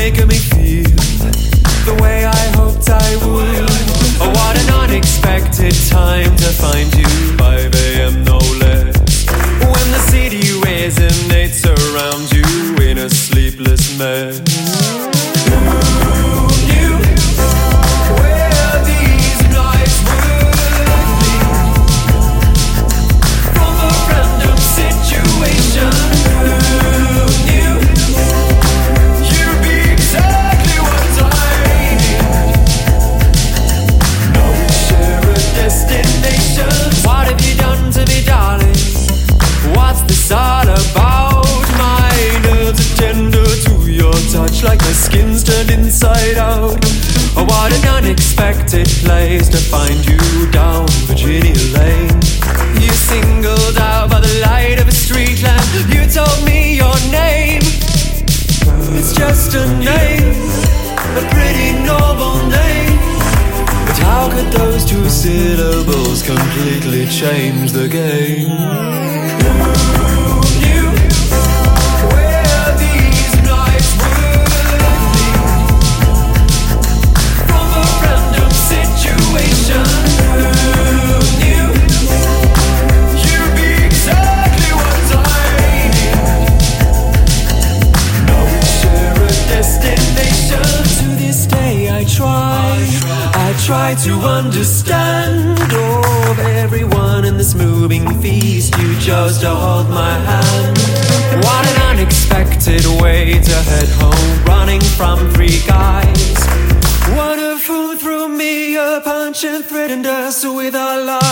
making me feel the way I hoped I would. Oh, what an unexpected time to find you, 5 a.m. no less. When the city resonates around you in a sleepless mess. Who knew where these nights would lead? From a random situation. Who knew you'd be exactly what I need? No, share a destination. What have you done to me, darling? What's this all about? My nerves are tender to your touch, like my skin's turned inside out. Oh, what an unexpected place to find you down Virginia Lane. You singled out by the light of a street lamp. You told me your name. It's just a name, a pretty normal name. But how could those two syllables completely change the game? Try to understand of everyone in this moving feast. You chose to hold my hand. What an unexpected way to head home, running from 3 guys. One of whom threw me a punch and threatened us with our lives.